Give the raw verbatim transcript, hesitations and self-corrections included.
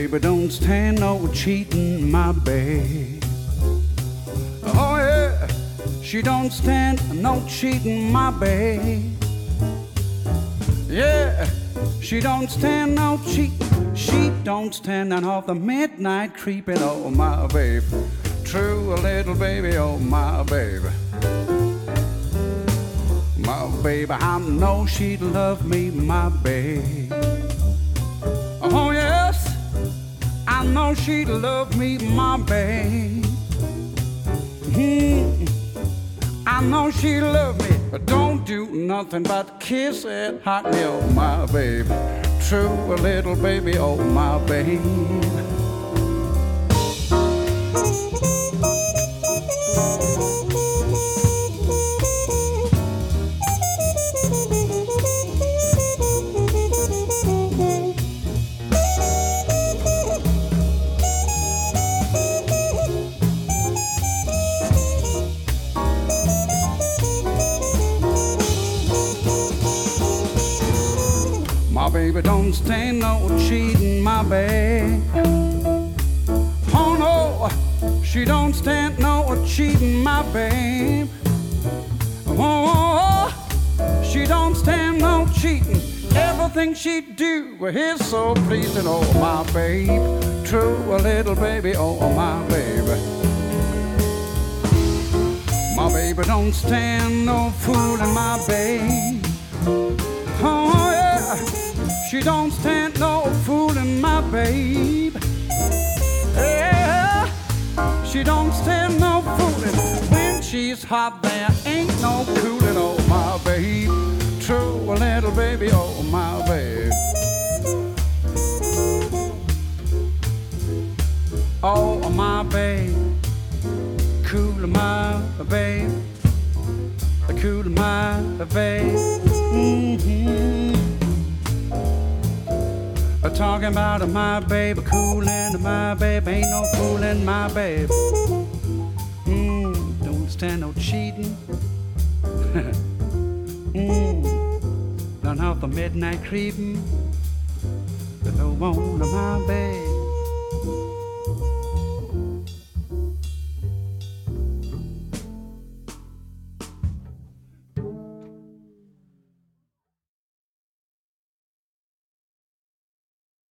baby don't stand no cheating, my babe. Oh yeah, she don't stand no cheating, my babe. Yeah, she don't stand no cheating. She don't stand none of the midnight creeping, oh my babe. True, a little baby, oh my baby. My baby, I know she'd love me, my babe. Oh yes, I know she'd love me, my babe. Mm-hmm. I know she'd love me, but don't do nothing but kiss and hug me, oh my babe. True, a little baby, oh my babe. My baby don't stand no cheating, my babe. Oh no, she don't stand no cheating, my babe. Oh, she don't stand no cheating. Everything she do is so pleasing, oh my babe. True, a little baby, oh my baby. My baby don't stand no fooling, my babe. Oh yeah, she don't stand no fooling, my babe. Yeah, she don't stand no fooling. When she's hot, there ain't no cooling, oh my babe. True, a little baby, oh my babe. Oh my babe, cool my babe, cool my babe. Mm-hmm. Talking about my baby, coolin' my baby, ain't no foolin' my baby. Mm, don't stand no cheating. mm, none of the midnight creeping. The no one of my baby.